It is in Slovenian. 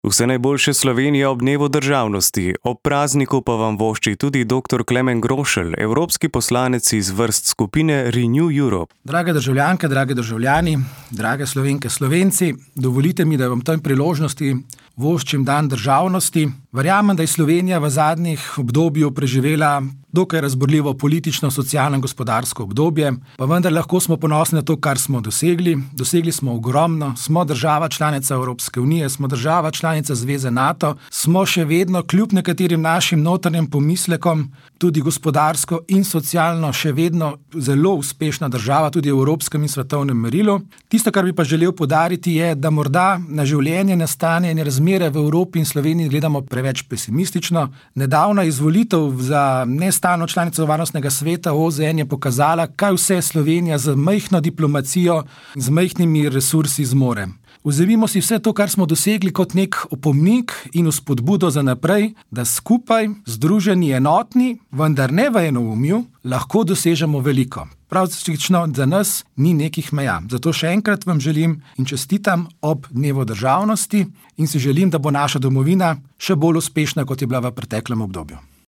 Vse najboljše Slovenija ob dnevu državnosti, ob prazniku pa vam vošči tudi dr. Klemen Grošelj, evropski poslanec iz vrst skupine Renew Europe. Drage državljanke, dragi državljani, drage Slovenke, Slovenci, dovolite mi, da vam v tej priložnosti voščim dan državnosti. Verjamem, da je Slovenija v zadnjih obdobju preživela dokaj razburljivo politično, socialno in gospodarsko obdobje, pa vendar lahko smo ponosni na to, kar smo dosegli. Dosegli smo ogromno, smo država članica Evropske unije, smo država članica Zveze NATO, smo še vedno, kljub nekaterim našim notranjim pomislekom, tudi gospodarsko in socialno še vedno zelo uspešna država, tudi v evropskem in svetovnem merilu. Tisto, kar bi pa želel poudariti, je, da morda na življenje, na stanje in razmere v Evropi in Sloveniji gledamo preveč pesimistično. Nedavna izvolitev za nestalno članico Varnostnega sveta OZN je pokazala, kaj vse Slovenija z majhno diplomacijo in z majhnimi resursi zmore. Vzemimo si vse to, kar smo dosegli, kot nek opomnik in vzpodbudo za naprej, da skupaj, združeni, enotni, vendar ne v enoumju, lahko dosežemo veliko. Pravzaprav za nas ni nekih meja. Zato še enkrat vam želim in čestitam ob dnevu državnosti in si želim, da bo naša domovina še bolj uspešna, kot je bila v preteklem obdobju.